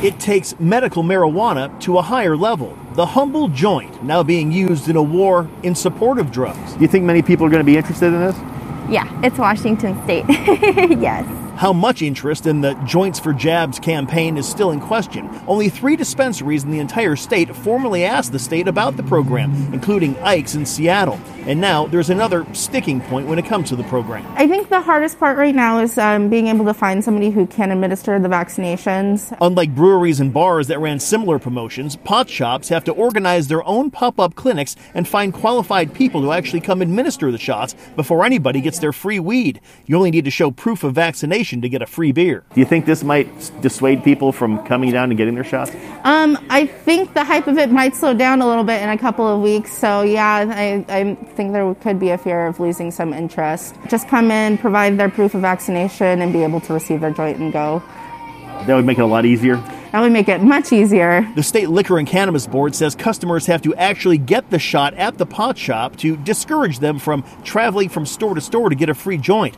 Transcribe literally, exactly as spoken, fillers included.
It takes medical marijuana to a higher level. The humble joint now being used in a war in support of drugs. Do you think many people are going to be interested in this? Yeah, it's Washington State. Yes. How much interest in the Joints for Jabs campaign is still in question. Only three dispensaries in the entire state formally asked the state about the program, including Ike's in Seattle. And now there's another sticking point when it comes to the program. I think the hardest part right now is um, being able to find somebody who can administer the vaccinations. Unlike breweries and bars that ran similar promotions, pot shops have to organize their own pop-up clinics and find qualified people to actually come administer the shots before anybody gets their free weed. You only need to show proof of vaccination to get a free beer. Do you think this might dissuade people from coming down and getting their shots? Um, I think the hype of it might slow down a little bit in a couple of weeks. So yeah, I, I think there could be a fear of losing some interest. Just come in, provide their proof of vaccination, and be able to receive their joint and go. That would make it a lot easier? That would make it much easier. The State Liquor and Cannabis Board says customers have to actually get the shot at the pot shop to discourage them from traveling from store to store to get a free joint.